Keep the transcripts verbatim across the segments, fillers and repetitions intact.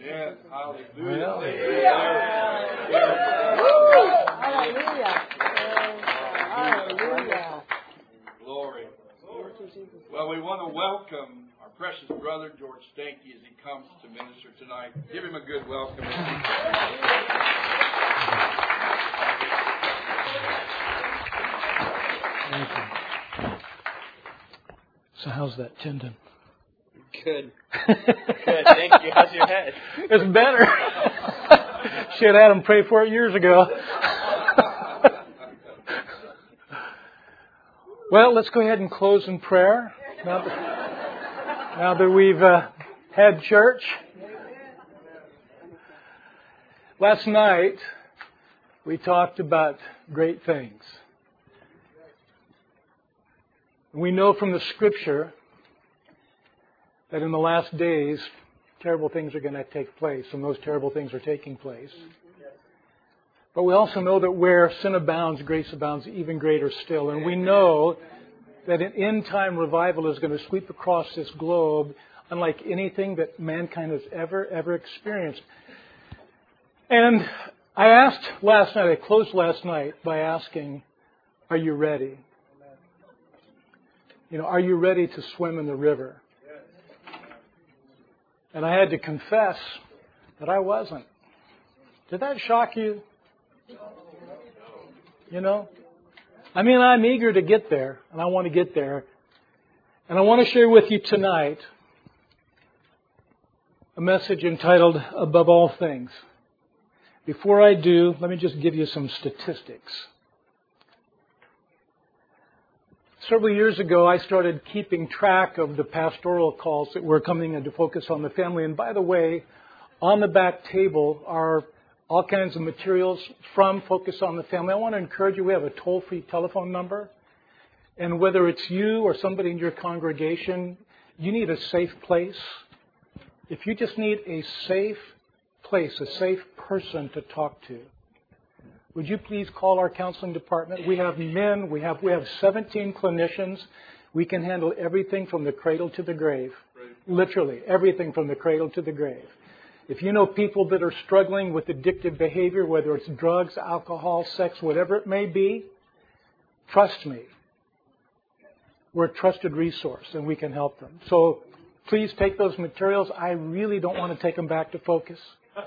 Yes, hallelujah. Hallelujah. Hallelujah. Glory. Well, we want to welcome our precious brother, George Stanky, as he comes to minister tonight. Give him a good welcome. Thank you. So how's that tendon? Good. Good, thank you. How's your head? It's better. Should have had him pray for it years ago. Well, let's go ahead and close in prayer. Now that, now that we've uh, had church. Last night, we talked about great things. We know from the Scripture that in the last days, terrible things are going to take place, and those terrible things are taking place. But we also know that where sin abounds, grace abounds even greater still. And we know that an end-time revival is going to sweep across this globe unlike anything that mankind has ever, ever experienced. And I asked last night, I closed last night by asking, are you ready? You know, are you ready to swim in the river? And I had to confess that I wasn't. Did that shock you? You know? I mean, I'm eager to get there, and I want to get there. And I want to share with you tonight a message entitled, Above All Things. Before I do, let me just give you some statistics. Several years ago, I started keeping track of the pastoral calls that were coming in to focus on the family. And by the way, on the back table are all kinds of materials from Focus on the Family. I want to encourage you, we have a toll-free telephone number. And whether it's you or somebody in your congregation, you need a safe place. If you just need a safe place, a safe person to talk to, would you please call our counseling department? We have men, we have we have seventeen clinicians. We can handle everything from the cradle to the grave. Literally, everything from the cradle to the grave. If you know people that are struggling with addictive behavior, whether it's drugs, alcohol, sex, whatever it may be, trust me. We're a trusted resource and we can help them. So please take those materials. I really don't want to take them back to Focus.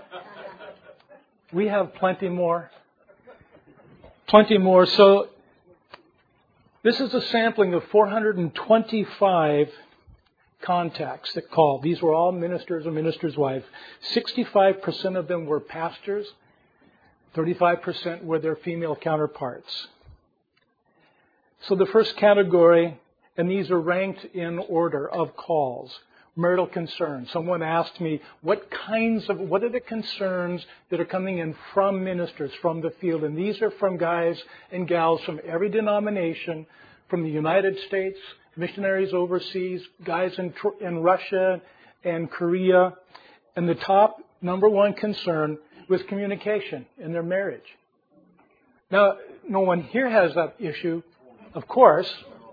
We have plenty more. Plenty more. So this is a sampling of four hundred twenty-five contacts that called. These were all ministers or ministers' wives. sixty-five percent of them were pastors. thirty-five percent were their female counterparts. So the first category, and these are ranked in order of calls. Marital concerns. Someone asked me, what kinds of, what are the concerns that are coming in from ministers, from the field? And these are from guys and gals from every denomination, from the United States, missionaries overseas, guys in, in Russia and Korea. And the top number one concern was communication in their marriage. Now, no one here has that issue, of course.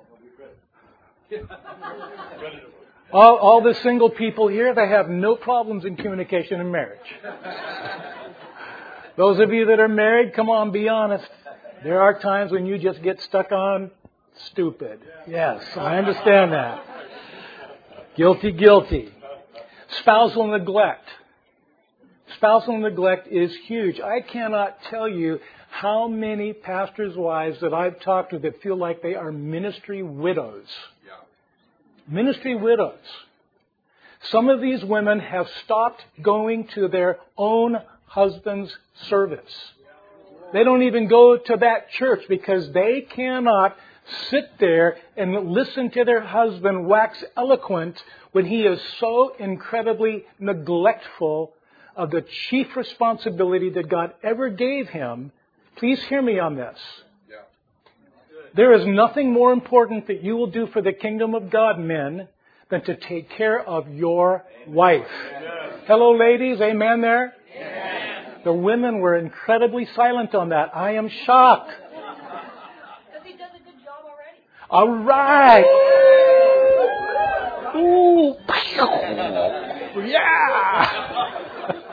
All, all the single people here, they have no problems in communication in marriage. Those of you that are married, come on, be honest. There are times when you just get stuck on stupid. Yes, I understand that. Guilty, guilty. Spousal neglect. Spousal neglect is huge. I cannot tell you how many pastors' wives that I've talked to that feel like they are ministry widows. Ministry widows. Some of these women have stopped going to their own husband's service. They don't even go to that church because they cannot sit there and listen to their husband wax eloquent when he is so incredibly neglectful of the chief responsibility that God ever gave him. Please hear me on this. There is nothing more important that you will do for the kingdom of God, men, than to take care of your wife. Amen. Hello, ladies. Amen there? Amen. The women were incredibly silent on that. I am shocked. Because he does a good job already. All right. Ooh. Yeah.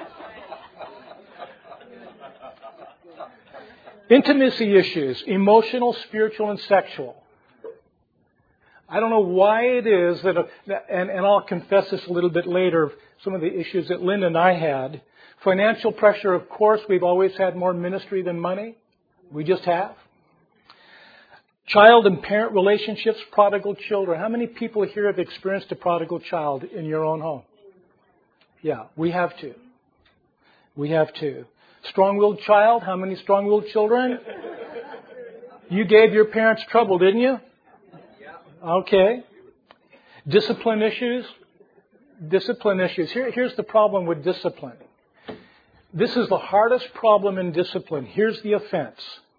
Intimacy issues, emotional, spiritual, and sexual. I don't know why it is that, and, and I'll confess this a little bit later, some of the issues that Linda and I had. Financial pressure, of course, we've always had more ministry than money. We just have. Child and parent relationships, prodigal children. How many people here have experienced a prodigal child in your own home? Yeah, we have to. We have to. Strong-willed child. How many strong-willed children? You gave your parents trouble, didn't you? Okay. Discipline issues. Discipline issues. Here, here's the problem with discipline. This is the hardest problem in discipline. Here's the offense.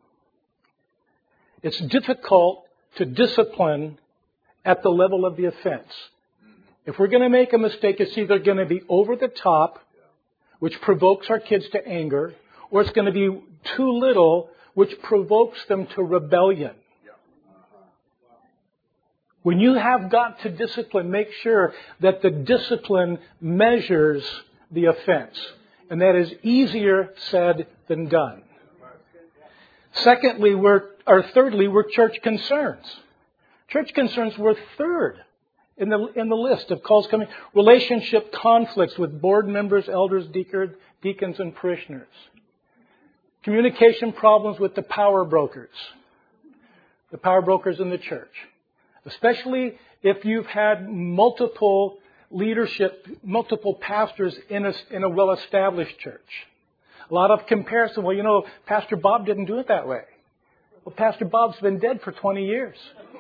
It's difficult to discipline at the level of the offense. If we're going to make a mistake, it's either going to be over the top, which provokes our kids to anger, or it's going to be too little, which provokes them to rebellion. When you have got to discipline, make sure that the discipline measures the offense. And that is easier said than done. Secondly, we're, or thirdly, we're church concerns. Church concerns were third in the in the list of calls coming. Relationship conflicts with board members, elders, deacons, and parishioners. Communication problems with the power brokers. The power brokers in the church. Especially if you've had multiple leadership, multiple pastors in a, in a well-established church. A lot of comparison. Well, you know, Pastor Bob didn't do it that way. Well, Pastor Bob's been dead for twenty years.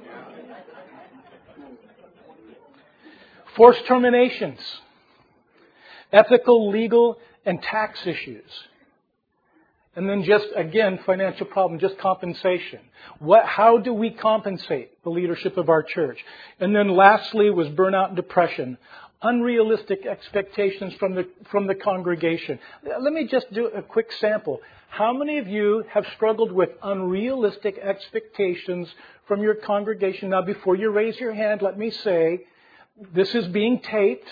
Forced terminations. Ethical, legal, and tax issues. And then just, again, financial problem, just compensation. What, how do we compensate the leadership of our church? And then lastly was burnout and depression. Unrealistic expectations from the, from the congregation. Let me just do a quick sample. How many of you have struggled with unrealistic expectations from your congregation? Now, before you raise your hand, let me say, this is being taped.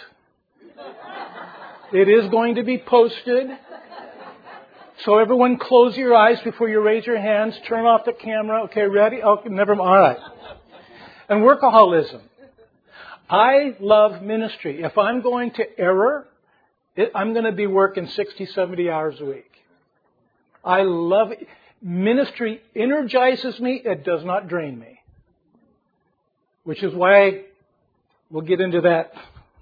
It is going to be posted. So everyone close your eyes before you raise your hands. Turn off the camera. Okay, ready? Okay, never mind. All right. And workaholism. I love ministry. If I'm going to error, it, I'm going to be working sixty, seventy hours a week. I love it. Ministry energizes me. It does not drain me. Which is why we'll get into that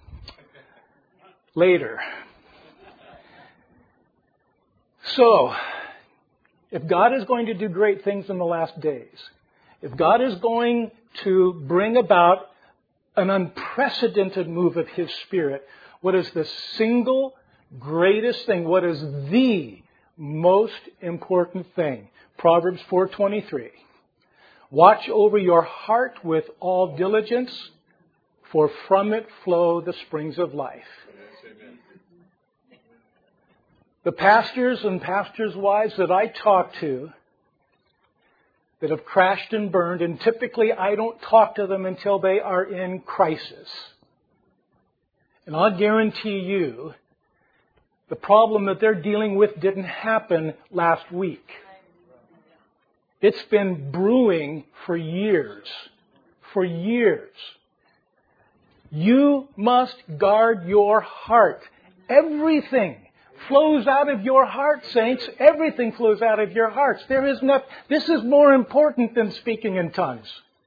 later. So, if God is going to do great things in the last days, if God is going to bring about an unprecedented move of His Spirit, what is the single greatest thing? What is the most important thing? Proverbs four twenty-three. Watch over your heart with all diligence, for from it flow the springs of life. The pastors and pastors' wives that I talk to that have crashed and burned, and typically I don't talk to them until they are in crisis. And I'll guarantee you, the problem that they're dealing with didn't happen last week. It's been brewing for years. For years. You must guard your heart. Everything flows out of your heart, saints. Everything flows out of your hearts. There is not, this is more important than speaking in tongues.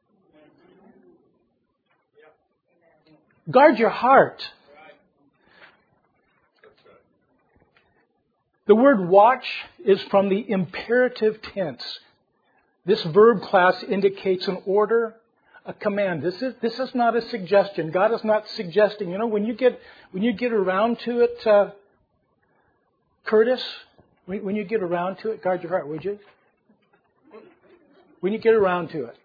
Guard your heart. The word watch is from the imperative tense. This verb class indicates an order, a command. This is this is not a suggestion. God is not suggesting. You know, when you get when you get around to it, uh, Curtis, when, when you get around to it, guard your heart, would you? When you get around to it.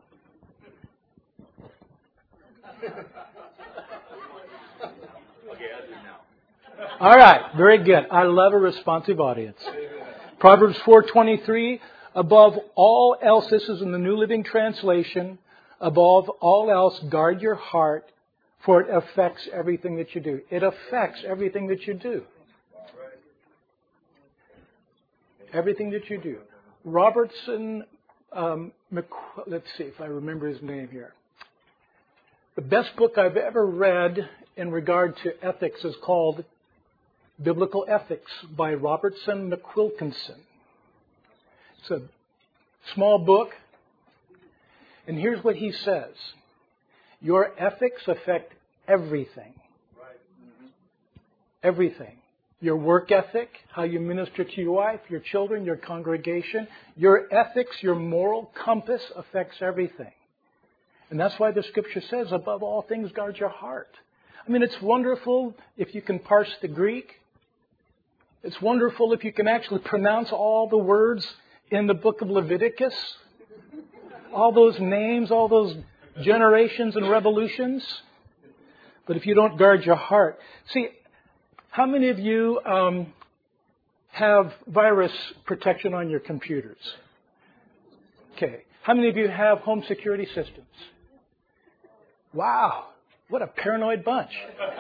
All right, very good. I love a responsive audience. Proverbs four twenty-three, above all else, this is in the New Living Translation, above all else, guard your heart, for it affects everything that you do. It affects everything that you do. Everything that you do. Robertson, um, McQu- let's see if I remember his name here. The best book I've ever read in regard to ethics is called Biblical Ethics by Robertson McQuilkinson. It's a small book. And here's what he says. Your ethics affect everything. Everything. Your work ethic, how you minister to your wife, your children, your congregation. Your ethics, your moral compass affects everything. And that's why the Scripture says, above all things, guard your heart. I mean, it's wonderful if you can parse the Greek. It's wonderful if you can actually pronounce all the words in the book of Leviticus. All those names, all those generations and revolutions. But if you don't guard your heart. See, how many of you um, have virus protection on your computers? Okay. How many of you have home security systems? Wow. What a paranoid bunch.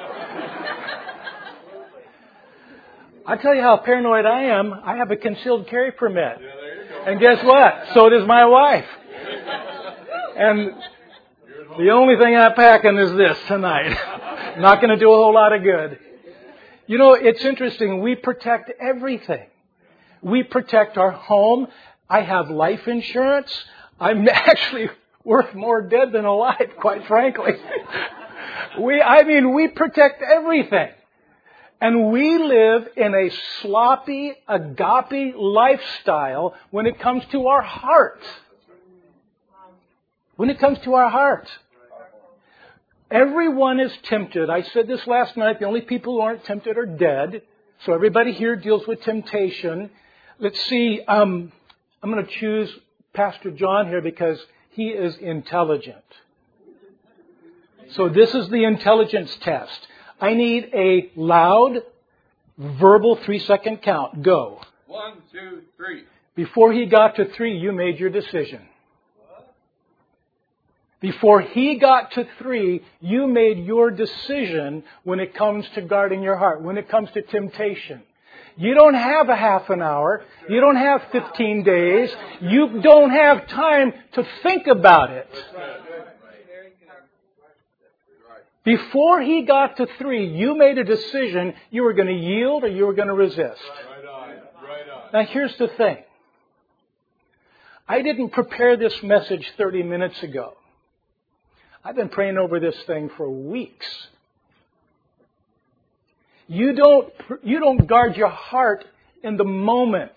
I tell you how paranoid I am. I have a concealed carry permit. And guess what? So does my wife. And the only thing I'm packing is this tonight. Not going to do a whole lot of good. You know, it's interesting. We protect everything. We protect our home. I have life insurance. I'm actually worth more dead than alive, quite frankly. we, I mean, we protect everything. And we live in a sloppy, agape lifestyle when it comes to our heart. When it comes to our heart. Everyone is tempted. I said this last night. The only people who aren't tempted are dead. So everybody here deals with temptation. Let's see. Um, I'm going to choose Pastor John here because he is intelligent. So this is the intelligence test. I need a loud, verbal three-second count. Go. One, two, three. Before he got to three, you made your decision. Before he got to three, you made your decision when it comes to guarding your heart, when it comes to temptation. You don't have a half an hour. You don't have fifteen days. You don't have time to think about it. Before he got to three, you made a decision you were going to yield or you were going to resist. Now here's the thing. I didn't prepare this message thirty minutes ago. I've been praying over this thing for weeks. You don't, you don't guard your heart in the moment.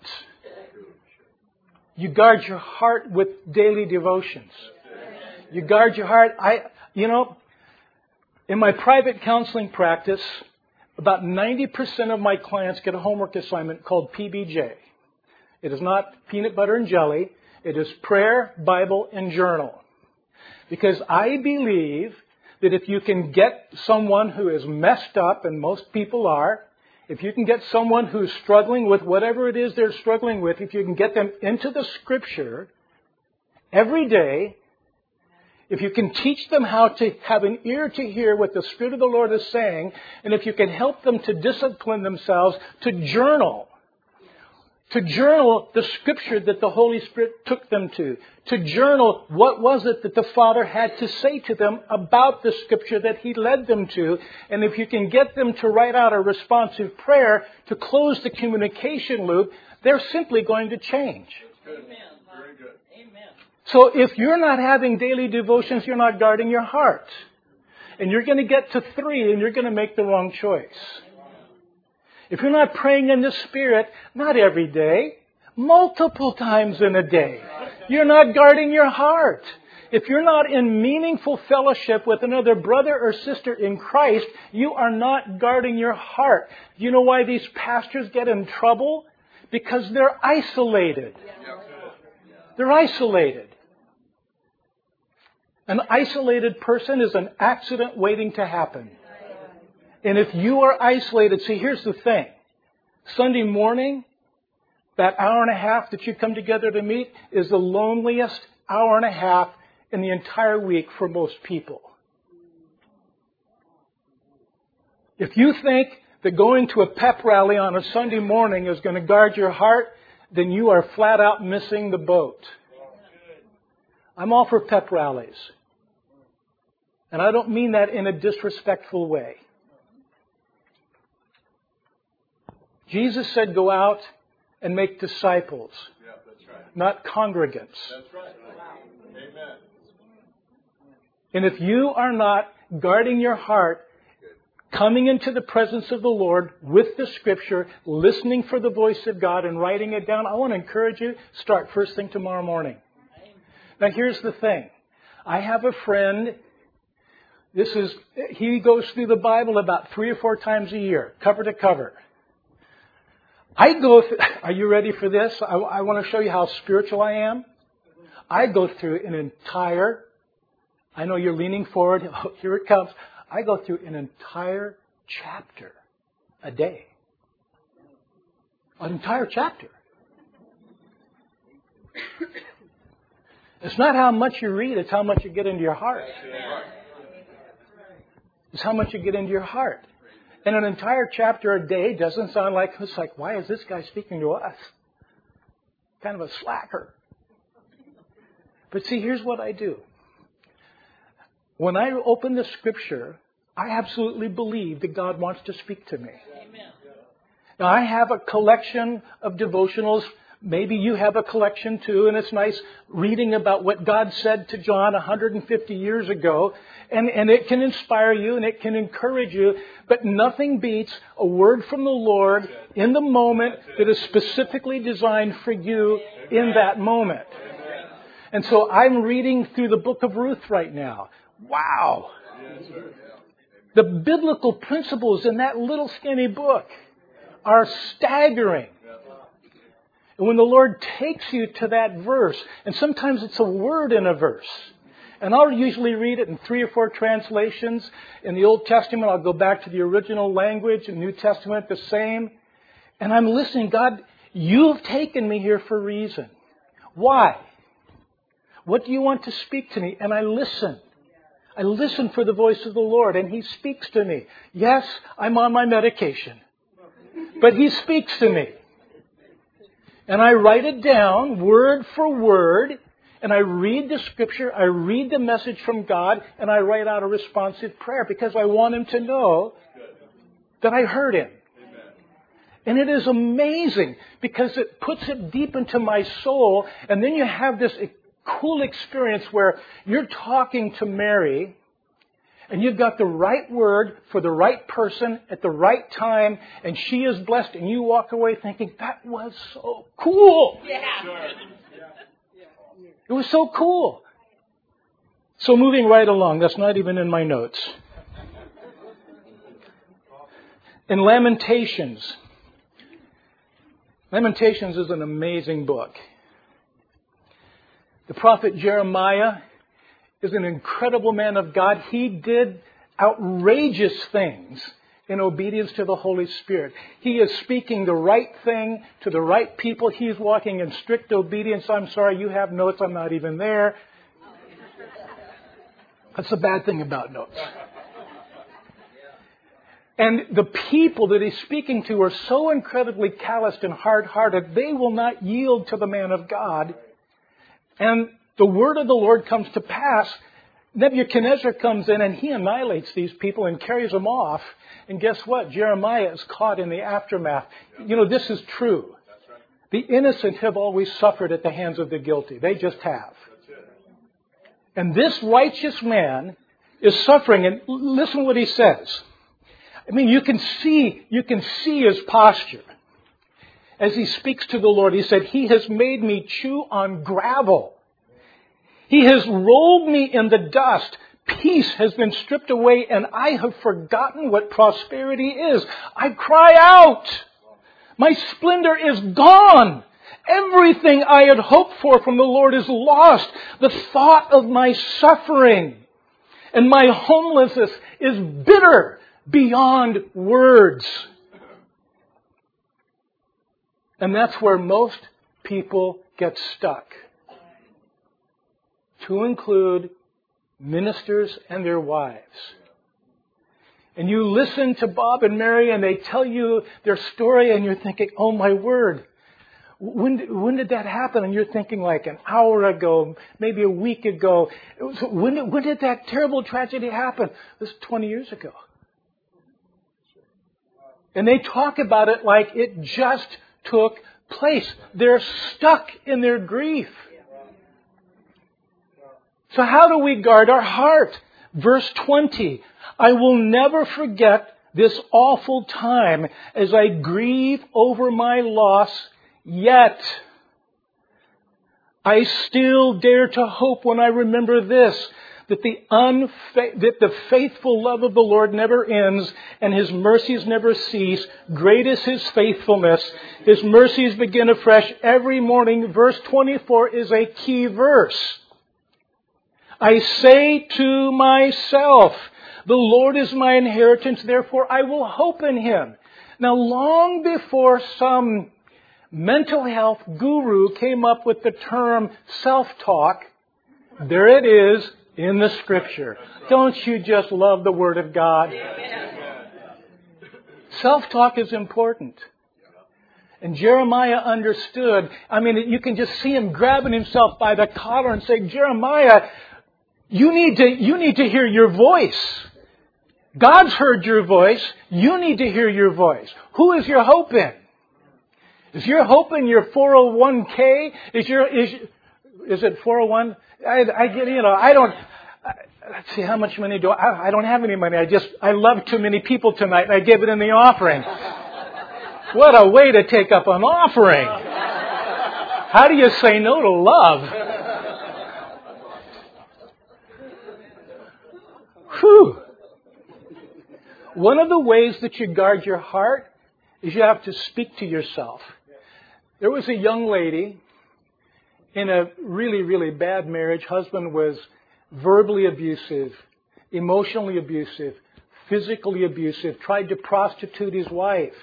You guard your heart with daily devotions. You guard your heart. I, you know, in my private counseling practice, about ninety percent of my clients get a homework assignment called P B J. It is not peanut butter and jelly. It is prayer, Bible, and journal. Because I believe that if you can get someone who is messed up, and most people are, if you can get someone who's struggling with whatever it is they're struggling with, if you can get them into the Scripture every day, if you can teach them how to have an ear to hear what the Spirit of the Lord is saying, and if you can help them to discipline themselves to journal, to journal the Scripture that the Holy Spirit took them to. To journal what was it that the Father had to say to them about the Scripture that He led them to. And if you can get them to write out a responsive prayer to close the communication loop, they're simply going to change. Amen. Very good. Amen. So if you're not having daily devotions, you're not guarding your heart. And you're going to get to three and you're going to make the wrong choice. If you're not praying in the Spirit, not every day, multiple times in a day, you're not guarding your heart. If you're not in meaningful fellowship with another brother or sister in Christ, you are not guarding your heart. You know why these pastors get in trouble? Because they're isolated. They're isolated. An isolated person is an accident waiting to happen. And if you are isolated, see, here's the thing. Sunday morning, that hour and a half that you come together to meet is the loneliest hour and a half in the entire week for most people. If you think that going to a pep rally on a Sunday morning is going to guard your heart, then you are flat out missing the boat. I'm all for pep rallies. And I don't mean that in a disrespectful way. Jesus said, go out and make disciples, Yeah, that's right. not congregants. That's right. Amen. And if you are not guarding your heart, coming into the presence of the Lord with the Scripture, listening for the voice of God and writing it down, I want to encourage you, start first thing tomorrow morning. Now here's the thing. I have a friend, this is, he goes through the Bible about three or four times a year, cover to cover. I go, th- are you ready for this? I, I want to show you how spiritual I am. I go through an entire, I know you're leaning forward, oh, here it comes. I go through an entire chapter a day. An entire chapter. It's not how much you read, it's how much you get into your heart. It's how much you get into your heart. And an entire chapter a day doesn't sound like, it's like, why is this guy speaking to us? Kind of a slacker. But see, here's what I do. When I open the Scripture, I absolutely believe that God wants to speak to me. Amen. Now, I have a collection of devotionals. Maybe you have a collection too, and it's nice reading about what God said to John one hundred fifty years ago. And, and it can inspire you and it can encourage you. But nothing beats a word from the Lord in the moment that is specifically designed for you in that moment. And so I'm reading through the book of Ruth right now. Wow! The biblical principles in that little skinny book are staggering. And when the Lord takes you to that verse, and sometimes it's a word in a verse, and I'll usually read it in three or four translations. In the Old Testament, I'll go back to the original language. In the New Testament, the same. And I'm listening. God, you've taken me here for a reason. Why? What do you want to speak to me? And I listen. I listen for the voice of the Lord, and He speaks to me. Yes, I'm on my medication, but He speaks to me. And I write it down, word for word, and I read the Scripture, I read the message from God, and I write out a responsive prayer because I want Him to know that I heard Him. And it is amazing because it puts it deep into my soul, and then you have this cool experience where you're talking to Mary and you've got the right word for the right person at the right time, and she is blessed, and you walk away thinking, that was so cool. Yeah. It was so cool. So moving right along, that's not even in my notes. In Lamentations, Lamentations is an amazing book. The prophet Jeremiah is an incredible man of God. He did outrageous things in obedience to the Holy Spirit. He is speaking the right thing to the right people. He's walking in strict obedience. I'm sorry, you have notes. I'm not even there. That's the bad thing about notes. And the people that he's speaking to are so incredibly calloused and hard-hearted, they will not yield to the man of God. And the word of the Lord comes to pass. Nebuchadnezzar comes in and he annihilates these people and carries them off. And guess what? Jeremiah is caught in the aftermath. You know, this is true. The innocent have always suffered at the hands of the guilty. They just have. And this righteous man is suffering. And listen what he says. I mean, you can see, you can see his posture. As he speaks to the Lord, he said, He has made me chew on gravel. He has rolled me in the dust. Peace has been stripped away, and I have forgotten what prosperity is. I cry out. My splendor is gone. Everything I had hoped for from the Lord is lost. The thought of my suffering and my homelessness is bitter beyond words. And that's where most people get stuck. To include ministers and their wives. And you listen to Bob and Mary and they tell you their story and you're thinking, oh my word, When, when did that happen? And you're thinking like an hour ago, maybe a week ago. It was, when, did, when did that terrible tragedy happen? It was twenty years ago. And they talk about it like it just took place. They're stuck in their grief. So how do we guard our heart? Verse twenty, I will never forget this awful time as I grieve over my loss, yet I still dare to hope when I remember this, that the unfa- that the faithful love of the Lord never ends and His mercies never cease. Great is His faithfulness. His mercies begin afresh every morning. Verse twenty-four is a key verse. I say to myself, the Lord is my inheritance, therefore I will hope in Him. Now, long before some mental health guru came up with the term self-talk, there it is in the Scripture. Don't you just love the Word of God? Self-talk is important. And Jeremiah understood. I mean, you can just see him grabbing himself by the collar and saying, Jeremiah, you need to, you need to hear your voice. God's heard your voice. You need to hear your voice. Who is your hope in? Is your hope in your four oh one k? Is your, is, is it four oh one? I, I get, you know, I don't, I, let's see, how much money do I, I don't have any money. I just, I love too many people tonight and I gave it in the offering. What a way to take up an offering. How do you say no to love? Whew. One of the ways that you guard your heart is you have to speak to yourself. There was a young lady in a really, really bad marriage. Husband was verbally abusive, emotionally abusive, physically abusive, tried to prostitute his wife.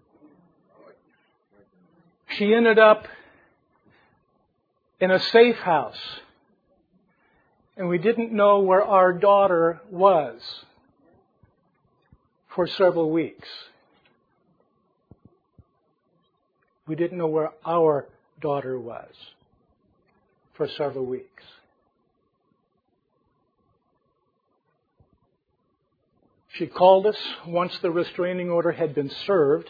She ended up in a safe house. And we didn't know where our daughter was for several weeks. We didn't know where our daughter was for several weeks. She called us once the restraining order had been served.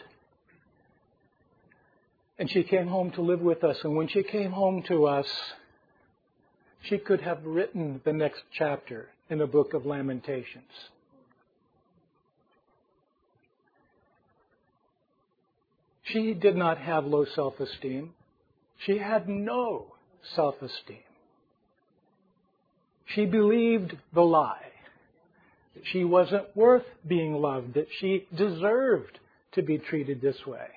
And she came home to live with us. And when she came home to us, she could have written the next chapter in the book of Lamentations. She did not have low self-esteem. She had no self-esteem. She believed the lie, that she wasn't worth being loved, that she deserved to be treated this way.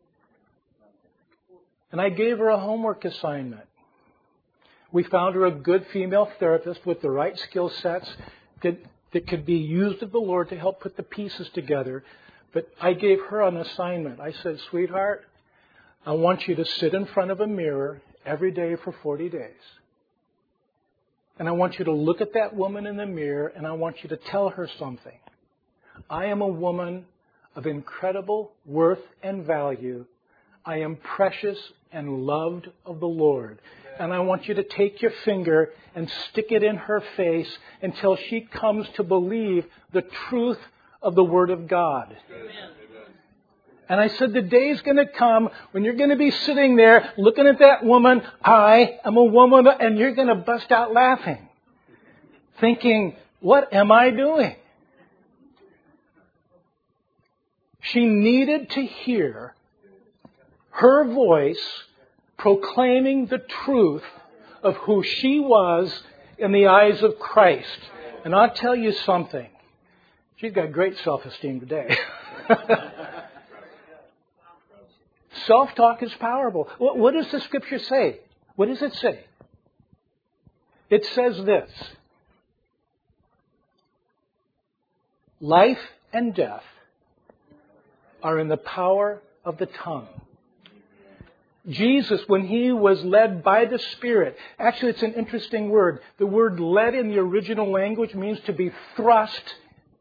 And I gave her a homework assignment. We found her a good female therapist with the right skill sets that, that could be used of the Lord to help put the pieces together. But I gave her an assignment. I said, sweetheart, I want you to sit in front of a mirror every day for forty days. And I want you to look at that woman in the mirror and I want you to tell her something. I am a woman of incredible worth and value. I am precious and loved of the Lord. And I want you to take your finger and stick it in her face until she comes to believe the truth of the Word of God. Amen. And I said, the day's going to come when you're going to be sitting there looking at that woman. I am a woman, and you're going to bust out laughing, thinking, what am I doing? She needed to hear her voice proclaiming the truth of who she was in the eyes of Christ. And I'll tell you something. She's got great self-esteem today. Self-talk is powerful. What, what does the Scripture say? What does it say? It says this. Life and death are in the power of the tongue. Jesus, when He was led by the Spirit, actually it's an interesting word. The word led in the original language means to be thrust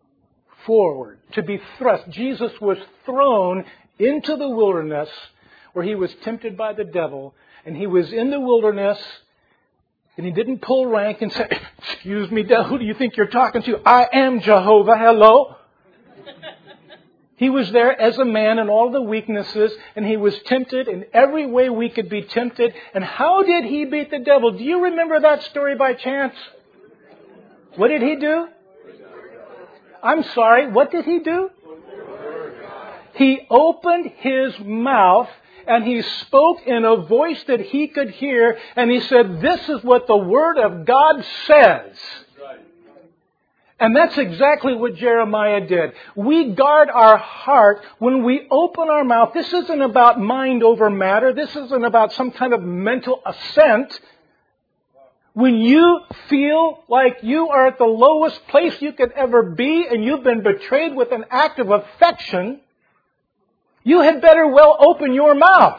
forward, to be thrust. Jesus was thrown into the wilderness where he was tempted by the devil, and he was in the wilderness, and he didn't pull rank and say, "Excuse me, devil, who do you think you're talking to? I am Jehovah, hello." He was there as a man in all the weaknesses, and he was tempted in every way we could be tempted. And how did he beat the devil? Do you remember that story by chance? What did he do? I'm sorry, what did he do? He opened his mouth and he spoke in a voice that he could hear, and he said, "This is what the Word of God says." And that's exactly what Jeremiah did. We guard our heart when we open our mouth. This isn't about mind over matter. This isn't about some kind of mental assent. When you feel like you are at the lowest place you could ever be and you've been betrayed with an act of affection, you had better well open your mouth.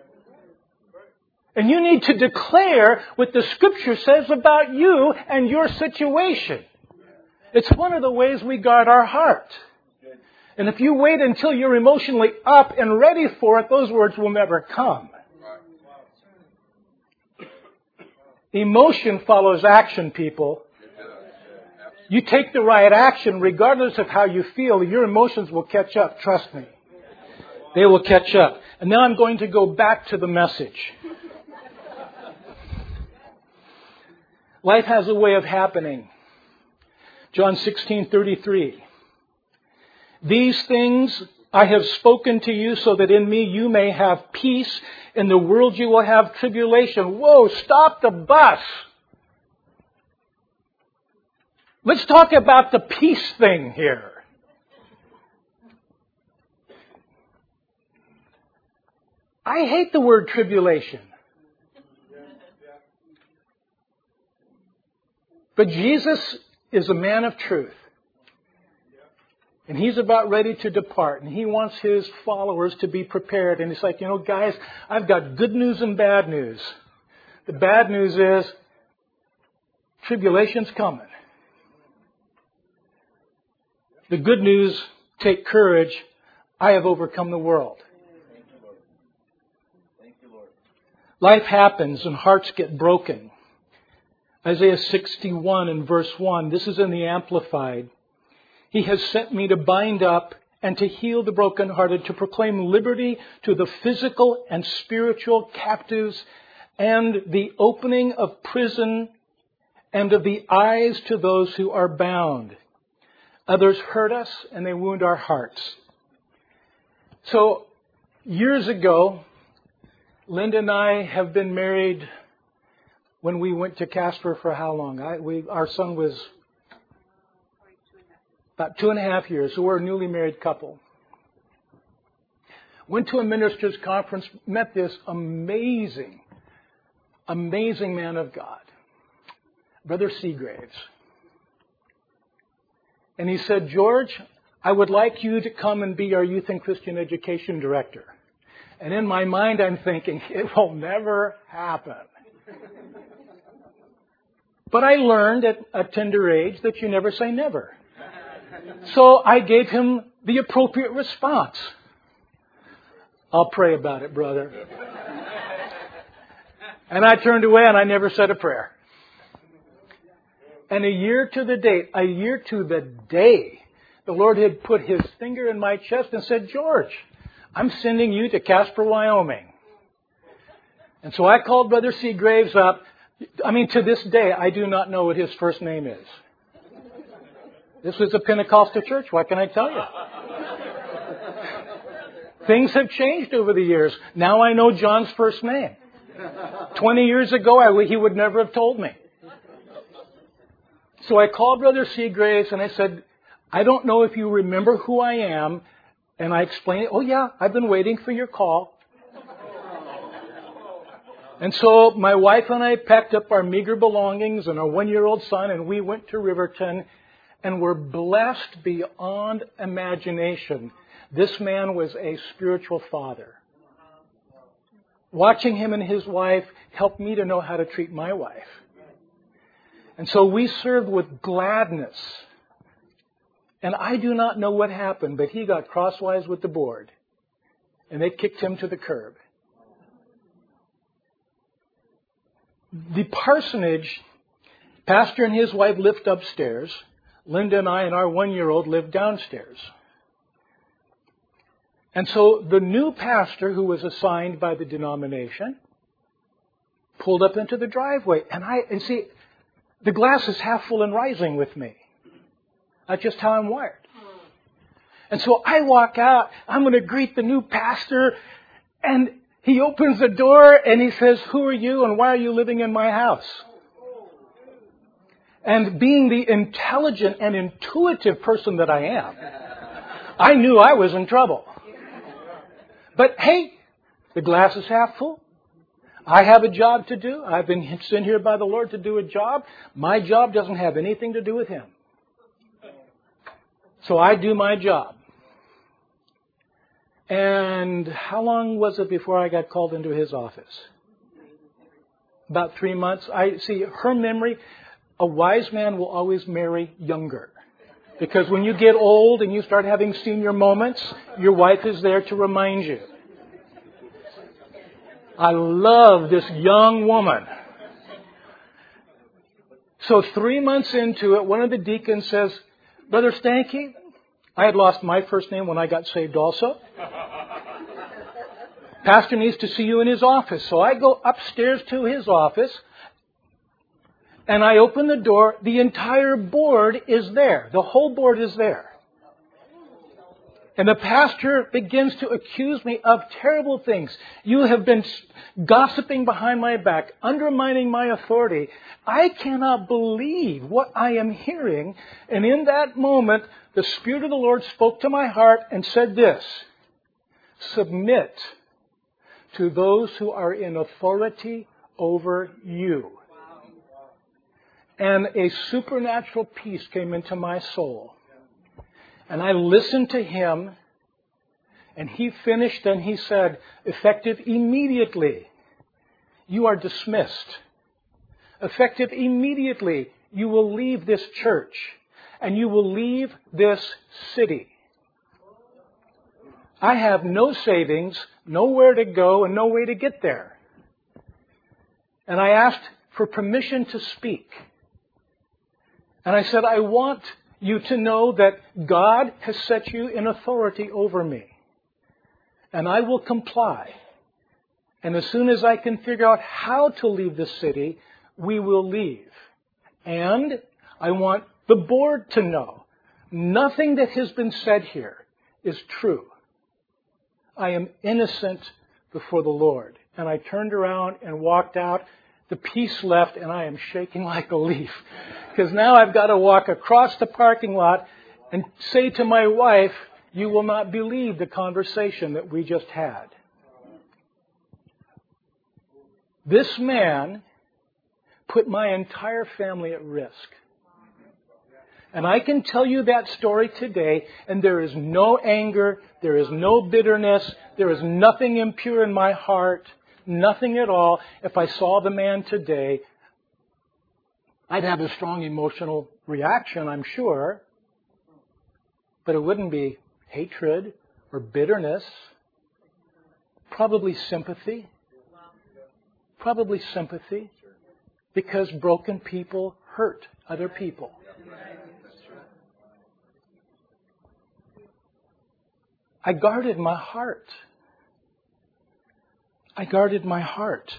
And you need to declare what the Scripture says about you and your situation. It's one of the ways we guard our heart. And if you wait until you're emotionally up and ready for it, those words will never come. Emotion follows action, people. You take the right action regardless of how you feel. Your emotions will catch up, trust me. They will catch up. And now I'm going to go back to the message. Life has a way of happening. John sixteen thirty-three. These things I have spoken to you so that in me you may have peace. In the world you will have tribulation. Whoa, stop the bus. Let's talk about the peace thing here. I hate the word tribulation. But Jesus is a man of truth. And He's about ready to depart. And He wants His followers to be prepared. And He's like, you know, guys, I've got good news and bad news. The bad news is tribulation's coming. The good news, take courage. I have overcome the world. Life happens and hearts get broken. Isaiah sixty-one and verse one. This is in the Amplified. He has sent me to bind up and to heal the brokenhearted, to proclaim liberty to the physical and spiritual captives, and the opening of prison and of the eyes to those who are bound. Others hurt us and they wound our hearts. So, years ago, Linda and I have been married when we went to Casper for how long? I, we, our son was about two and a half years, so we're a newly married couple. Went to a minister's conference, met this amazing, amazing man of God, Brother Seagraves. And he said, "George, I would like you to come and be our youth and Christian education director." And in my mind, I'm thinking, it will never happen. But I learned at a tender age that you never say never. So I gave him the appropriate response. "I'll pray about it, brother." And I turned away and I never said a prayer. And a year to the date, a year to the day, the Lord had put His finger in my chest and said, "George, I'm sending you to Casper, Wyoming." And so I called Brother Seagraves up. I mean, to this day, I do not know what his first name is. This was a Pentecostal church. What can I tell you? Things have changed over the years. Now I know John's first name. Twenty years ago, I, he would never have told me. So I called Brother Seagraves and I said, "I don't know if you remember who I am." And I explained, "Oh yeah, I've been waiting for your call." And so my wife and I packed up our meager belongings and our one-year-old son, and we went to Riverton, and were blessed beyond imagination. This man was a spiritual father. Watching him and his wife helped me to know how to treat my wife. And so we served with gladness. And I do not know what happened, but he got crosswise with the board. And they kicked him to the curb. the parsonage, pastor and his wife lived upstairs. Linda and I and our one-year-old lived downstairs. And so the new pastor who was assigned by the denomination pulled up into the driveway. And I, and see, the glass is half full and rising with me. That's just how I'm wired. And so I walk out, I'm going to greet the new pastor, and he opens the door and he says, "Who are you and why are you living in my house?" And being the intelligent and intuitive person that I am, I knew I was in trouble. But hey, the glass is half full. I have a job to do. I've been sent here by the Lord to do a job. My job doesn't have anything to do with Him. So I do my job. And how long was it before I got called into his office? About three months. I see her memory. A wise man will always marry younger. Because when you get old and you start having senior moments, your wife is there to remind you. I love this young woman. So three months into it, one of the deacons says, "Brother Stanky," I had lost my first name when I got saved also. "Pastor needs to see you in his office." So I go upstairs to his office. And I open the door. The entire board is there. The whole board is there. And the pastor begins to accuse me of terrible things. "You have been gossiping behind my back, undermining my authority." I cannot believe what I am hearing. And in that moment, the Spirit of the Lord spoke to my heart and said this: "Submit to those who are in authority over you." And a supernatural peace came into my soul. And I listened to him, and he finished and he said, "Effective immediately, you are dismissed. Effective immediately, you will leave this church, and you will leave this city." I have no savings, nowhere to go, and no way to get there. And I asked for permission to speak. And I said, "I want you to know that God has set you in authority over me. And I will comply. And as soon as I can figure out how to leave the city, we will leave. And I want the board to know nothing that has been said here is true. I am innocent before the Lord." And I turned around and walked out. The peace left, and I am shaking like a leaf. Because now I've got to walk across the parking lot and say to my wife, "You will not believe the conversation that we just had." This man put my entire family at risk. And I can tell you that story today, and there is no anger, there is no bitterness, there is nothing impure in my heart. Nothing at all. If I saw the man today, I'd have a strong emotional reaction, I'm sure. But it wouldn't be hatred or bitterness. Probably sympathy. Probably sympathy. Because broken people hurt other people. I guarded my heart. I guarded my heart.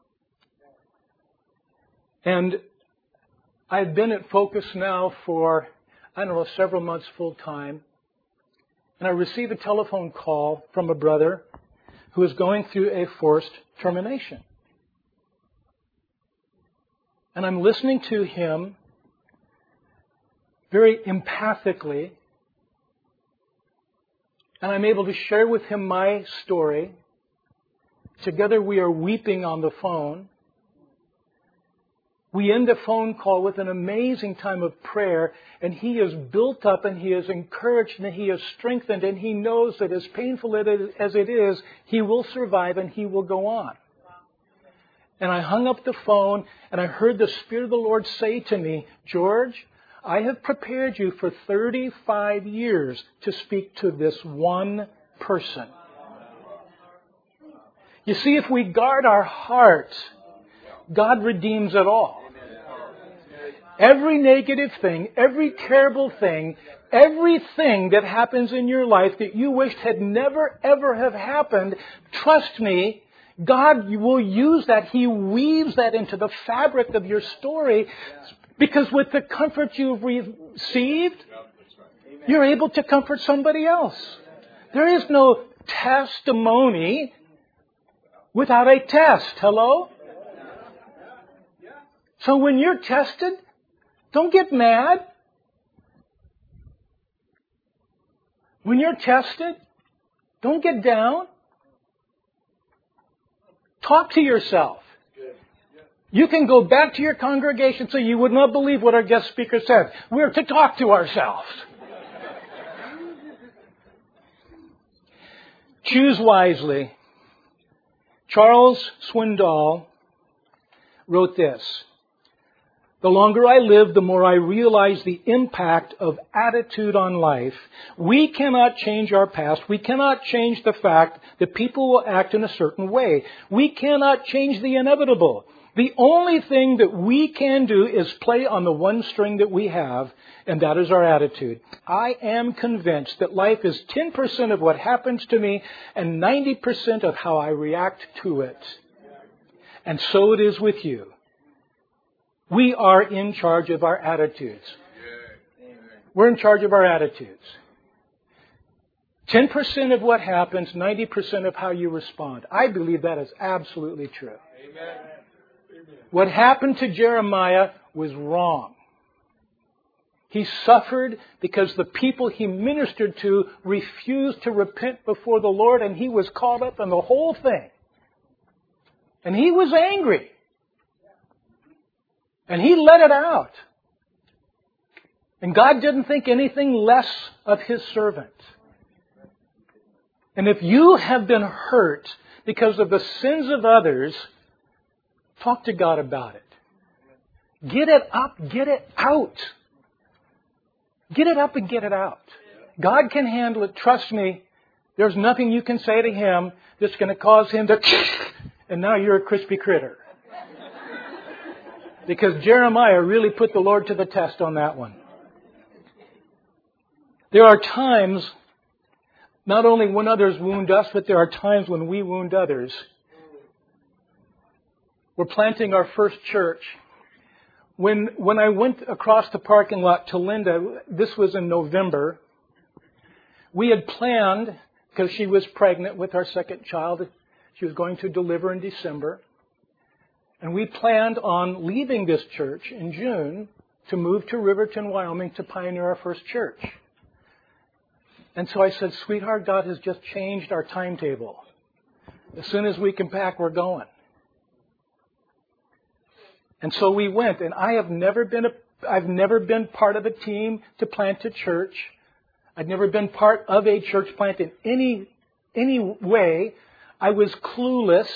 And I've been at Focus now for, I don't know, several months full time. And I received a telephone call from a brother who is going through a forced termination. And I'm listening to him very empathically. And I'm able to share with him my story. Together we are weeping on the phone. We end the phone call with an amazing time of prayer, and he is built up and he is encouraged and he is strengthened, and he knows that as painful as it is, he will survive and he will go on. And I hung up the phone and I heard the Spirit of the Lord say to me, "George, I have prepared you for thirty-five years to speak to this one person." You see, if we guard our heart, God redeems it all. Every negative thing, every terrible thing, everything that happens in your life that you wished had never ever have happened, trust me, God will use that. He weaves that into the fabric of your story, because with the comfort you've received, you're able to comfort somebody else. There is no testimony without a test. Hello? So when you're tested, don't get mad. When you're tested, don't get down. Talk to yourself. You can go back to your congregation so you would not believe what our guest speaker said. We're to talk to ourselves. Choose wisely. Charles Swindoll wrote this: "The longer I live, the more I realize the impact of attitude on life. We cannot change our past. We cannot change the fact that people will act in a certain way. We cannot change the inevitable. The only thing that we can do is play on the one string that we have, and that is our attitude. I am convinced that life is ten percent of what happens to me and ninety percent of how I react to it. And so it is with you. We are in charge of our attitudes. We're in charge of our attitudes. ten percent of what happens, ninety percent of how you respond." I believe that is absolutely true. Amen. What happened to Jeremiah was wrong. He suffered because the people he ministered to refused to repent before the Lord, and he was caught up in the whole thing. And he was angry. And he let it out. And God didn't think anything less of His servant. And if you have been hurt because of the sins of others, talk to God about it. Get it up, get it out. Get it up and get it out. God can handle it. Trust me, there's nothing you can say to Him that's going to cause Him to and now you're a crispy critter. Because Jeremiah really put the Lord to the test on that one. There are times, not only when others wound us, but there are times when we wound others. We're planting our first church. When when I went across the parking lot to Linda, this was in November, we had planned, because she was pregnant with our second child, she was going to deliver in December. And we planned on leaving this church in June to move to Riverton, Wyoming to pioneer our first church. And so I said, "Sweetheart, God has just changed our timetable. As soon as we can pack, we're going." And so we went, and I have never been a, I've never been part of a team to plant a church. I've never been part of a church plant in any any way. I was clueless.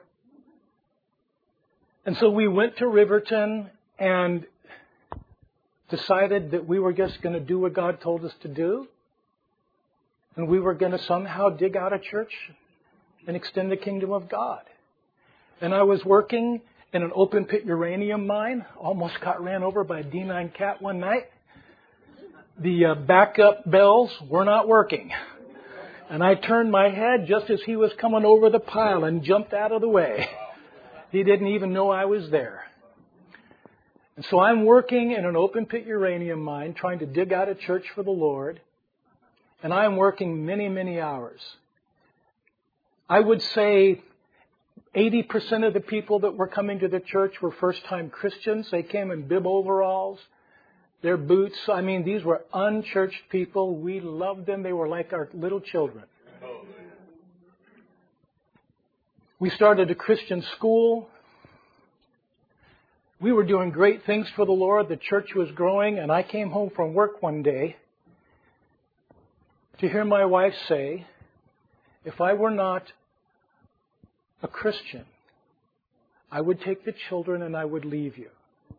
And so we went to Riverton and decided that we were just going to do what God told us to do. And we were going to somehow dig out a church and extend the kingdom of God. And I was working in an open pit uranium mine. Almost got ran over by a D nine cat one night. The uh, backup bells were not working. And I turned my head just as he was coming over the pile and jumped out of the way. He didn't even know I was there. And so I'm working in an open pit uranium mine trying to dig out a church for the Lord. And I'm working many, many hours. I would say eighty percent of the people that were coming to the church were first-time Christians. They came in bib overalls, their boots. I mean, these were unchurched people. We loved them. They were like our little children. We started a Christian school. We were doing great things for the Lord. The church was growing, and I came home from work one day to hear my wife say, "If I were not a Christian, I would take the children and I would leave you."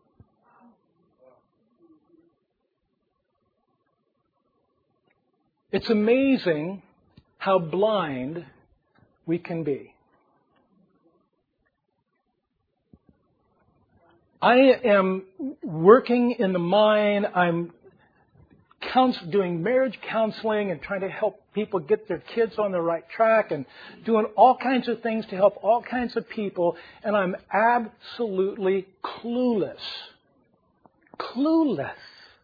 It's amazing how blind we can be. I am working in the mine. I'm counsel, doing marriage counseling and trying to help people get their kids on the right track and doing all kinds of things to help all kinds of people. And I'm absolutely clueless. Clueless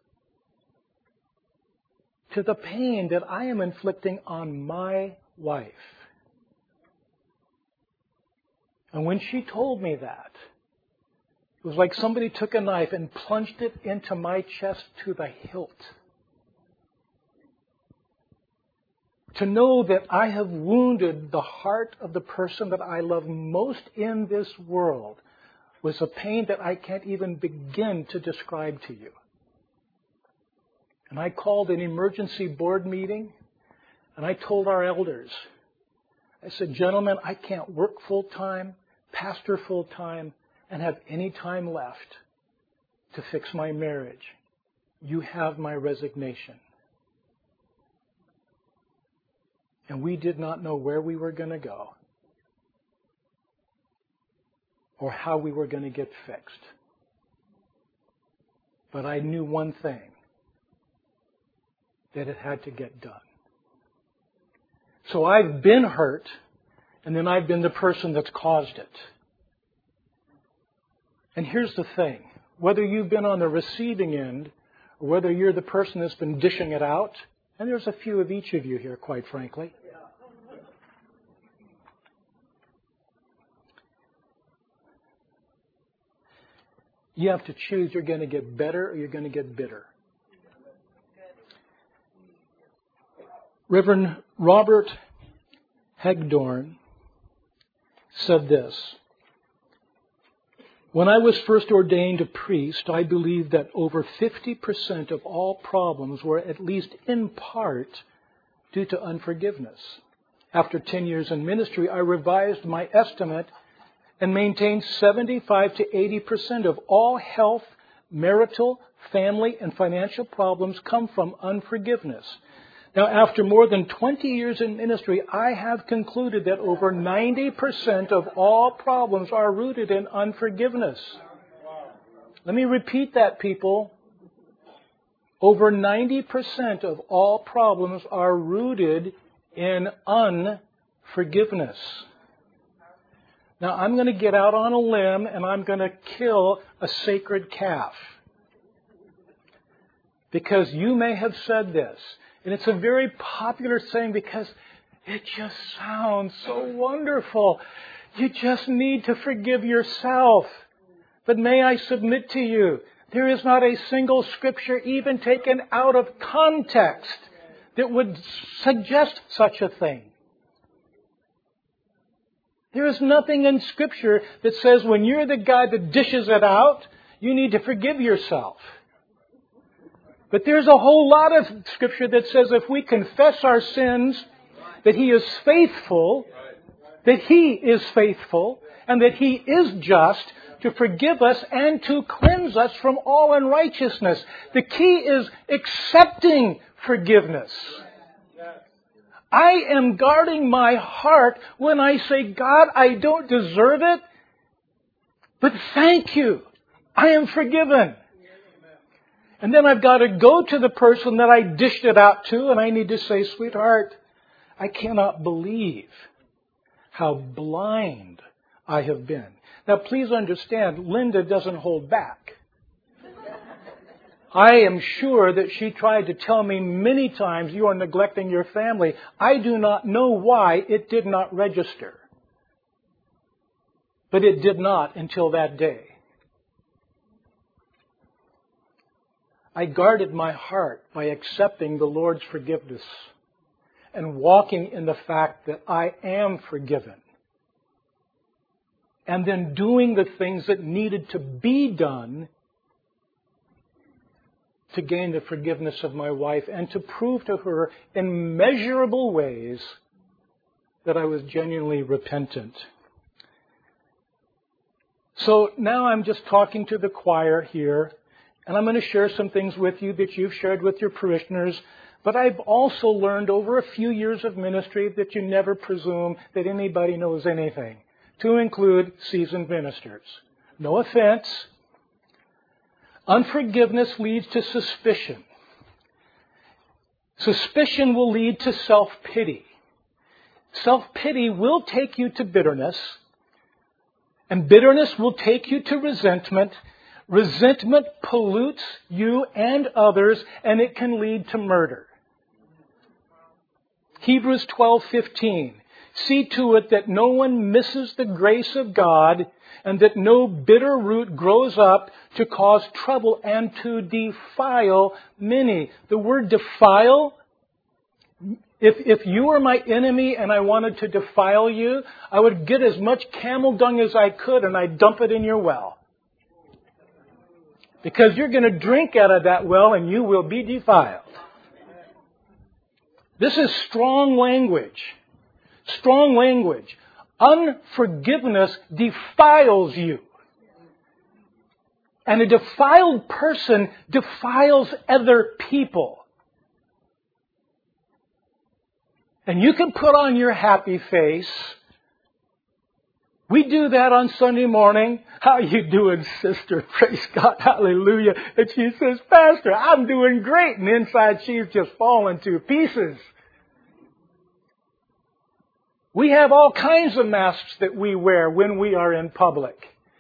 to the pain that I am inflicting on my wife. And when she told me that, it was like somebody took a knife and plunged it into my chest to the hilt. To know that I have wounded the heart of the person that I love most in this world was a pain that I can't even begin to describe to you. And I called an emergency board meeting, and I told our elders, I said, gentlemen, I can't work full time, pastor full time, and have any time left to fix my marriage. You have my resignation. And we did not know where we were going to go or how we were going to get fixed. But I knew one thing, that it had to get done. So I've been hurt, and then I've been the person that's caused it. And here's the thing. Whether you've been on the receiving end, or whether you're the person that's been dishing it out, and there's a few of each of you here, quite frankly. You have to choose, you're going to get better or you're going to get bitter. Reverend Robert Hagdorn said this, when I was first ordained a priest, I believed that over fifty percent of all problems were at least in part due to unforgiveness. After ten years in ministry, I revised my estimate and maintained seventy-five to eighty percent of all health, marital, family, and financial problems come from unforgiveness. Now, after more than twenty years in ministry, I have concluded that over ninety percent of all problems are rooted in unforgiveness. Let me repeat that, people. Over ninety percent of all problems are rooted in unforgiveness. Now, I'm going to get out on a limb and I'm going to kill a sacred calf. Because you may have said this. And it's a very popular saying because it just sounds so wonderful. You just need to forgive yourself. But may I submit to you, there is not a single scripture even taken out of context that would suggest such a thing. There is nothing in Scripture that says when you're the guy that dishes it out, you need to forgive yourself. But there's a whole lot of Scripture that says if we confess our sins, that He is faithful, that He is faithful, and that He is just to forgive us and to cleanse us from all unrighteousness. The key is accepting forgiveness. I am guarding my heart when I say, God, I don't deserve it, but thank you. I am forgiven. And then I've got to go to the person that I dished it out to and I need to say, sweetheart, I cannot believe how blind I have been. Now, please understand, Linda doesn't hold back. I am sure that she tried to tell me many times, you are neglecting your family. I do not know why it did not register. But it did not until that day. I guarded my heart by accepting the Lord's forgiveness and walking in the fact that I am forgiven. And then doing the things that needed to be done to gain the forgiveness of my wife and to prove to her in measurable ways that I was genuinely repentant. So now I'm just talking to the choir here, and I'm going to share some things with you that you've shared with your parishioners, but I've also learned over a few years of ministry that you never presume that anybody knows anything, to include seasoned ministers. No offense. Unforgiveness leads to suspicion. Suspicion will lead to self-pity. Self-pity will take you to bitterness. And bitterness will take you to resentment. Resentment pollutes you and others, and it can lead to murder. Hebrews twelve fifteen. See to it that no one misses the grace of God, and that no bitter root grows up to cause trouble and to defile many. The word defile, if, if you were my enemy and I wanted to defile you, I would get as much camel dung as I could and I'd dump it in your well. Because you're going to drink out of that well and you will be defiled. This is strong language. Strong language. Unforgiveness defiles you. And a defiled person defiles other people. And you can put on your happy face. We do that on Sunday morning. How you doing, sister? Praise God. Hallelujah. And she says, Pastor, I'm doing great. And inside she's just falling to pieces. We have all kinds of masks that we wear when we are in public.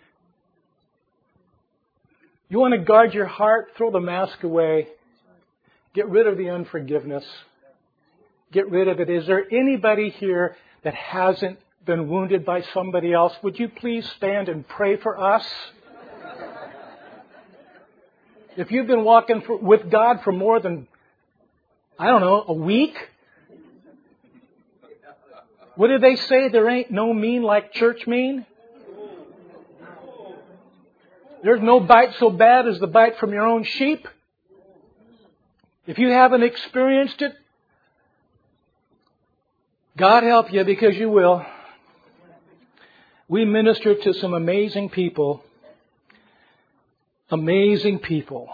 You want to guard your heart? Throw the mask away. Get rid of the unforgiveness. Get rid of it. Is there anybody here that hasn't been wounded by somebody else? Would you please stand and pray for us? If you've been walking for, with God for more than, I don't know, a week, what do they say? There ain't no mean like church mean. There's no bite so bad as the bite from your own sheep. If you haven't experienced it, God help you, because you will. We minister to some amazing people. Amazing people.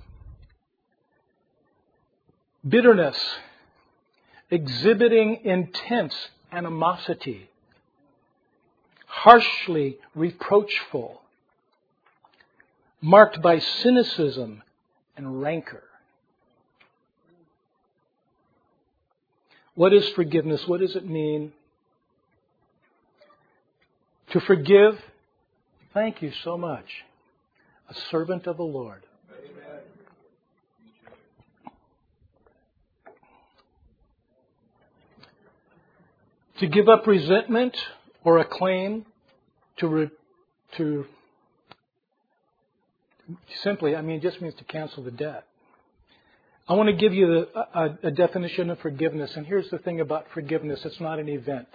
Bitterness. Exhibiting intense animosity. Harshly reproachful. Marked by cynicism and rancor. What is forgiveness? What does it mean? To forgive, thank you so much. A servant of the Lord. Amen. To give up resentment or a claim, to re, to simply, I mean, it just means to cancel the debt. I want to give you a, a, a definition of forgiveness. And here's the thing about forgiveness. It's not an event.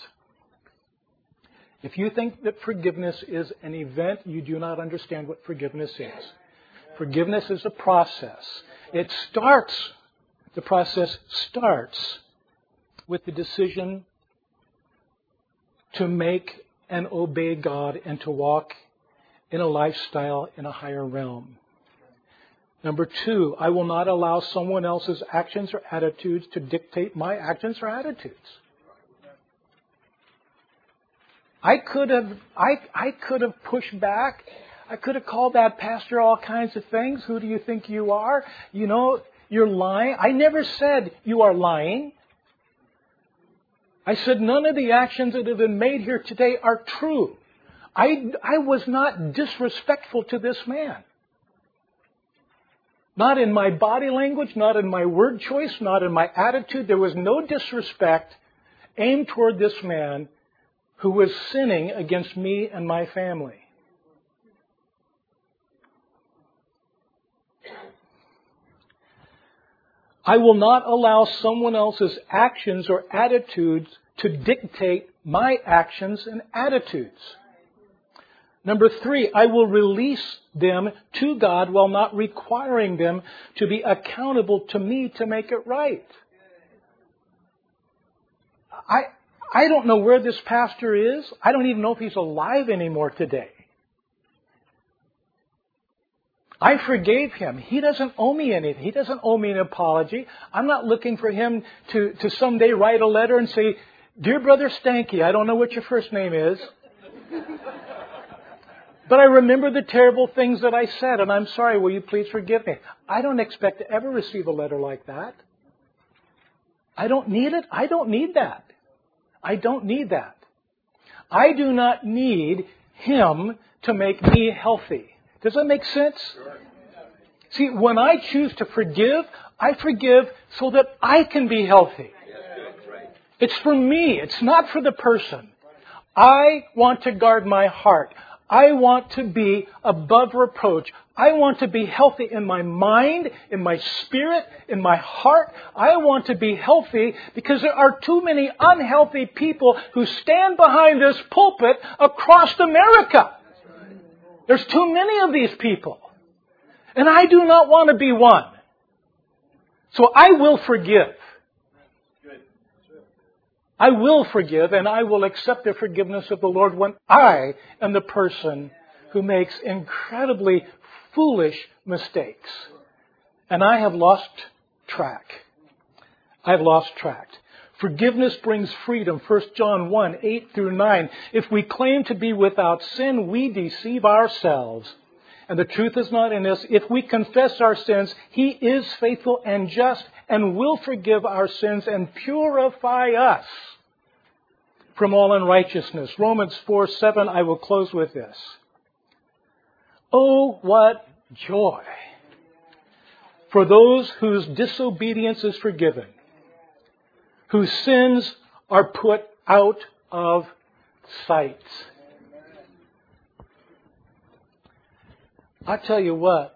If you think that forgiveness is an event, you do not understand what forgiveness is. Forgiveness is a process. It starts, the process starts with the decision to make and obey God and to walk in a lifestyle in a higher realm. Number two, I will not allow someone else's actions or attitudes to dictate my actions or attitudes. I could have, I, I could have pushed back. I could have called that pastor all kinds of things. Who do you think you are? You know, you're lying. I never said you are lying. I said none of the actions that have been made here today are true. I, I was not disrespectful to this man. Not in my body language, not in my word choice, not in my attitude. There was no disrespect aimed toward this man who was sinning against me and my family. I will not allow someone else's actions or attitudes to dictate my actions and attitudes. Number three, I will release them to God while not requiring them to be accountable to me to make it right. I, I don't know where this pastor is. I don't even know if he's alive anymore today. I forgave him. He doesn't owe me anything. He doesn't owe me an apology. I'm not looking for him to, to someday write a letter and say, Dear Brother Stanky, I don't know what your first name is. But I remember the terrible things that I said, and I'm sorry, will you please forgive me? I don't expect to ever receive a letter like that. I don't need it. I don't need that. I don't need that. I do not need him to make me healthy. Does that make sense? See, when I choose to forgive, I forgive so that I can be healthy. It's for me. It's not for the person. I want to guard my heart. I want to be above reproach. I want to be healthy in my mind, in my spirit, in my heart. I want to be healthy because there are too many unhealthy people who stand behind this pulpit across America. There's too many of these people. And I do not want to be one. So I will forgive. I will forgive, and I will accept the forgiveness of the Lord when I am the person who makes incredibly foolish mistakes. And I have lost track. I have lost track. Forgiveness brings freedom. First John one, eight through nine. If we claim to be without sin, we deceive ourselves. And the truth is not in us. If we confess our sins, He is faithful and just and will forgive our sins and purify us from all unrighteousness. Romans four, seven, I will close with this. Oh, what joy for those whose disobedience is forgiven, whose sins are put out of sight. I tell you what,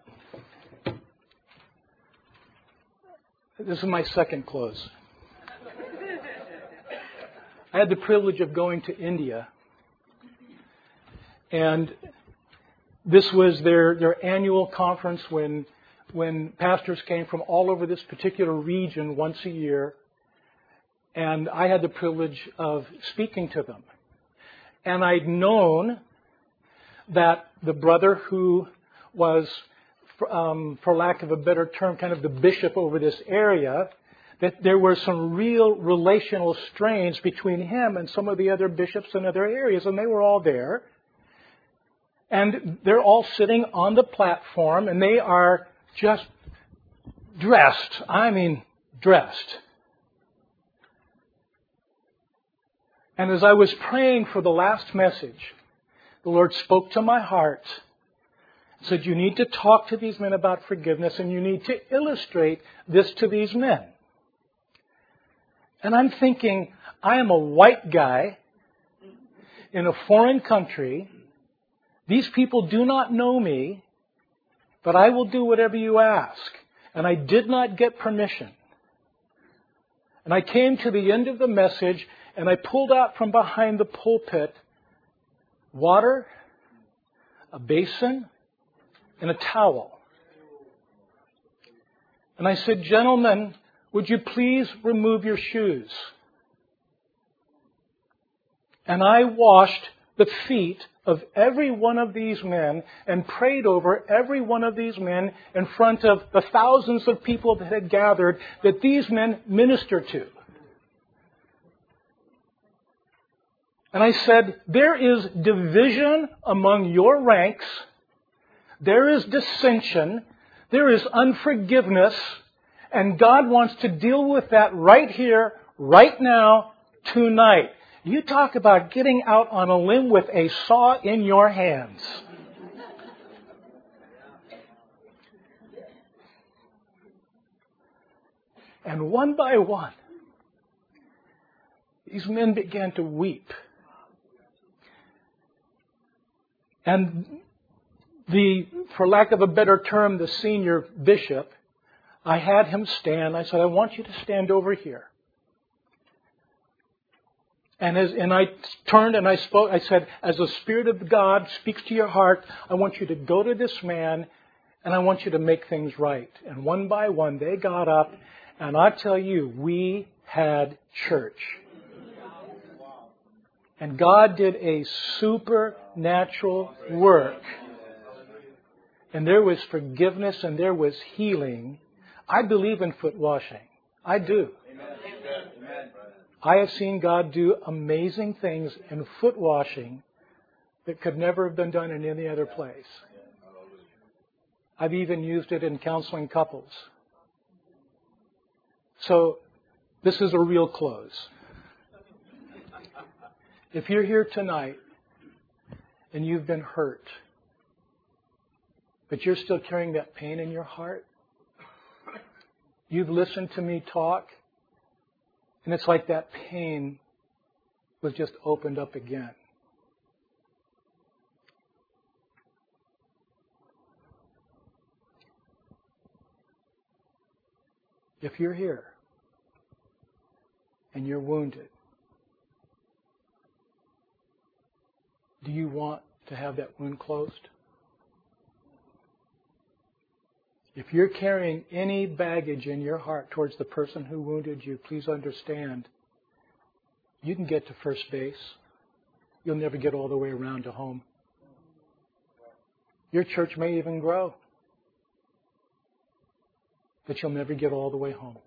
this is my second close. I had the privilege of going to India, and this was their, their annual conference when, when pastors came from all over this particular region once a year, and I had the privilege of speaking to them. And I'd known that the brother who was, um, for lack of a better term, kind of the bishop over this area, that there were some real relational strains between him and some of the other bishops in other areas, and they were all there. And they're all sitting on the platform, and they are just dressed. I mean, dressed. And as I was praying for the last message, the Lord spoke to my heart. Said, you need to talk to these men about forgiveness, and you need to illustrate this to these men. And I'm thinking, I am a white guy in a foreign country. These people do not know me, but I will do whatever you ask. And I did not get permission. And I came to the end of the message, and I pulled out from behind the pulpit water, a basin, and a towel. And I said, gentlemen, would you please remove your shoes? And I washed the feet of every one of these men and prayed over every one of these men in front of the thousands of people that had gathered that these men ministered to. And I said, there is division among your ranks. There is dissension. There is unforgiveness. And God wants to deal with that right here, right now, tonight. You talk about getting out on a limb with a saw in your hands. And one by one, these men began to weep. And the, for lack of a better term, the senior bishop, I had him stand. I said, I want you to stand over here. And as and I turned and I spoke, I said, as the Spirit of God speaks to your heart, I want you to go to this man and I want you to make things right. And one by one, they got up, and I tell you, we had church. And God did a supernatural work. And there was forgiveness and there was healing. I believe in foot washing. I do. I have seen God do amazing things in foot washing that could never have been done in any other place. I've even used it in counseling couples. So this is a real close. If you're here tonight and you've been hurt, but you're still carrying that pain in your heart, you've listened to me talk, and it's like that pain was just opened up again. If you're here and you're wounded, do you want to have that wound closed? If you're carrying any baggage in your heart towards the person who wounded you, please understand, you can get to first base. You'll never get all the way around to home. Your church may even grow, but you'll never get all the way home.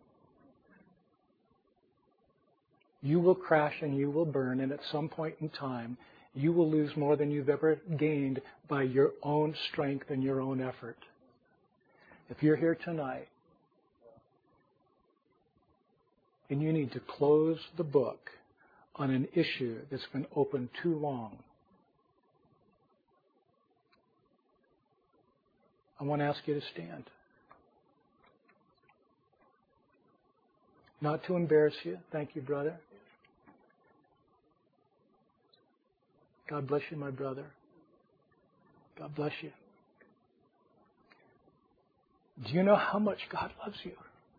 You will crash and you will burn, and at some point in time, you will lose more than you've ever gained by your own strength and your own effort. If you're here tonight and you need to close the book on an issue that's been open too long, I want to ask you to stand. Not to embarrass you. Thank you, brother. God bless you, my brother. God bless you. Do you know how much God loves you?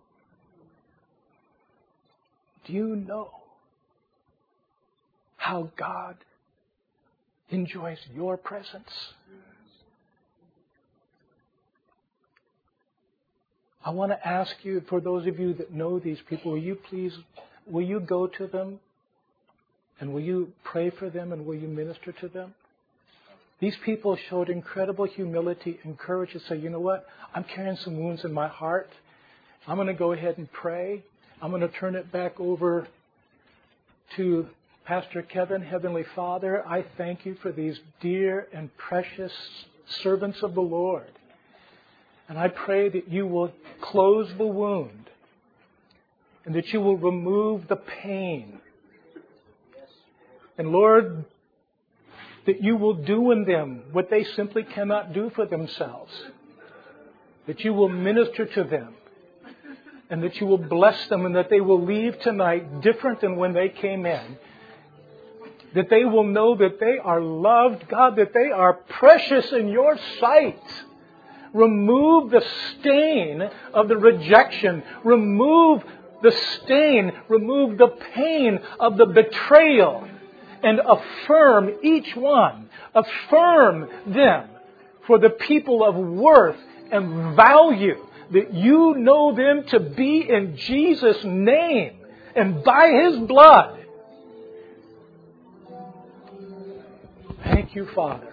Do you know how God enjoys your presence? I want to ask you, for those of you that know these people, will you please, will you go to them and will you pray for them and will you minister to them? These people showed incredible humility and courage to say, you know what, I'm carrying some wounds in my heart. I'm going to go ahead and pray. I'm going to turn it back over to Pastor Kevin. Heavenly Father, I thank you for these dear and precious servants of the Lord. And I pray that you will close the wound and that you will remove the pain. And Lord, that you will do in them what they simply cannot do for themselves. That you will minister to them and that you will bless them and that they will leave tonight different than when they came in. That they will know that they are loved, God, that they are precious in your sight. Remove the stain of the rejection. Remove the stain. Remove the pain of the betrayal. And affirm each one. Affirm them for the people of worth and value that you know them to be in Jesus' name and by His blood. Thank you, Father.